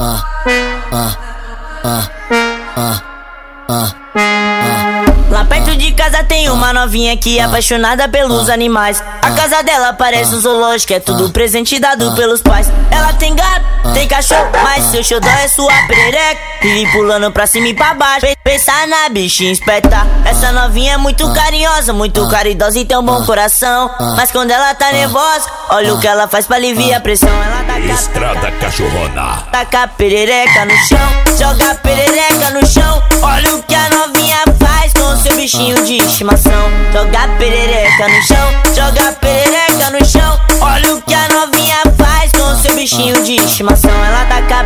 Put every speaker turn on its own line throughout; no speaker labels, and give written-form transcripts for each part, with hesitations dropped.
Lá perto de casa tem uma novinha que é apaixonada pelos animais. A casa dela parece um zoológico, é tudo presente dado pelos pais. Ela tem gato, tem cachorro, mas seu xodó é sua perereca. Vive pulando pra cima e pra baixo, pensar na bichinha esperta. Essa novinha é muito carinhosa, muito caridosa e tem um bom coração. Mas quando ela tá nervosa, olha o que ela faz pra aliviar a pressão. Ela
Estrada Cachorrona.
taca a perereca no chão, joga a perereca no chão. Olha o que a novinha faz com seu bichinho de estimação. Joga a perereca no chão, joga a perereca no chão. Olha o que a novinha faz com seu bichinho de estimação. Ela taca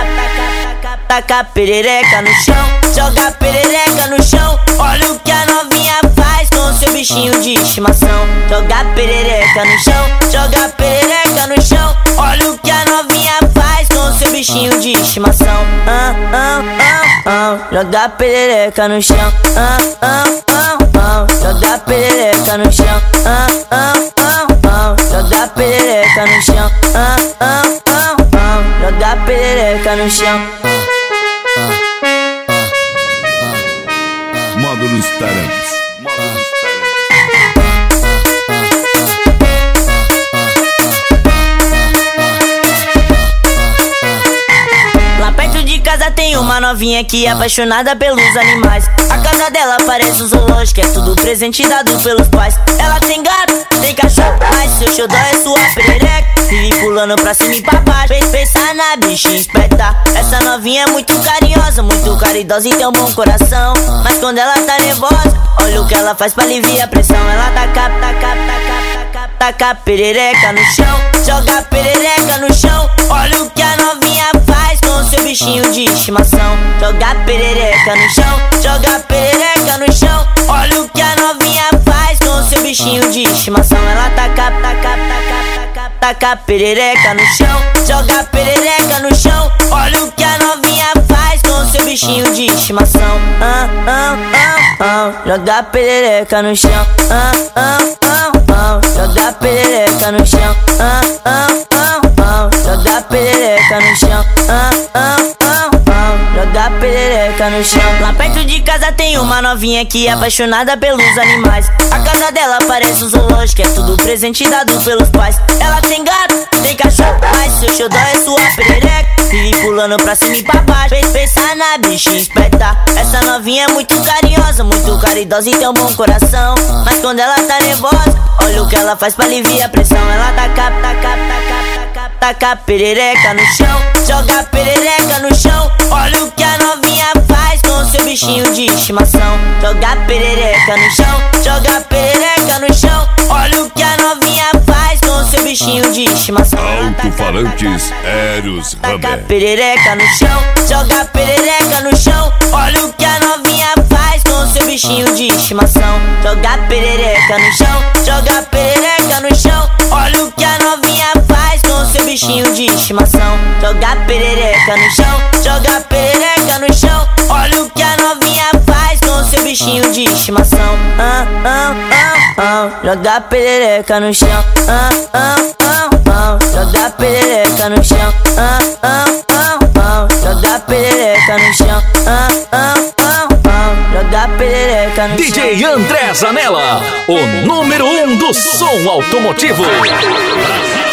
a perereca no chão, joga a perereca no chão. Olha o que a novinha faz com seu bichinho de estimação. Joga a perereca no chão, joga a perereca no chão. Olha o que a novinha faz com seu bichinho de estimação. Joga a perereca no chão. Joga a perereca no chão. Joga a perereca no chão. Joga a perereca no chão.
Módulos Tarantes.
Lá perto de casa tem uma novinha que é apaixonada pelos animais. A casa dela parece um zoológico, é tudo presente dado pelos pais. Ela tem gato, tem cachorro, mas seu xodó é sua perereca. Vive pulando pra cima e pra baixo, pensar na bichinha esperta. Essa novinha é muito carinhosa, muito caridosa e tem um bom coração. Mas quando ela tá nervosa, olha o que ela faz pra aliviar a pressão. Ela taca a perereca no chão, joga a perereca no chão. Olha o que a novinha faz com seu bichinho de estimação. Joga a perereca no chão, joga a perereca no chão. Olha o que a novinha faz com seu bichinho de estimação. Ela taca a perereca no chão, joga a perereca no chão. Olha o que a novinha faz com seu bichinho de estimação. Joga a perereca no chão. Joga a perereca no chão. Joga a perereca no chão. Joga a perereca no chão. Lá perto de casa tem uma novinha que é apaixonada pelos animais. A casa dela parece um zoológico, é tudo presente dado pelos pais. Ela tem gato, tem cachorro, mas seu xodó é sua perereca. Vive pulando pra cima e pra baixo, pensar na bichinha esperta. Essa novinha é muito carinhosa, muito caridosa e tem um bom coração. Mas quando ela tá nervosa, olha o que ela faz pra aliviar a pressão. Ela taca a perereca no chão, joga a perereca no chão. Olha o que a novinha faz com seu bichinho de estimação. Joga a perereca no chão, joga a perereca no chão. Olha o que a novinha faz com seu bichinho de estimação.
Alto-falantes Eros
Taca a
Ramé.
perereca no chão, joga a perereca no chão. Olha o que a novinha faz com seu bichinho de estimação. Joga a perereca no chão, joga a perereca no chão. Olha o que a novinha faz com seu bichinho de estimação. Joga a perereca no chão, joga a perereca no chão. Olha o que a novinha faz com seu bichinho de estimação. Joga a perereca no chão. Joga a perereca no chão. Joga a perereca no chão. Joga a perereca no chão.
DJ André Zanella, o número 1 do som automotivo.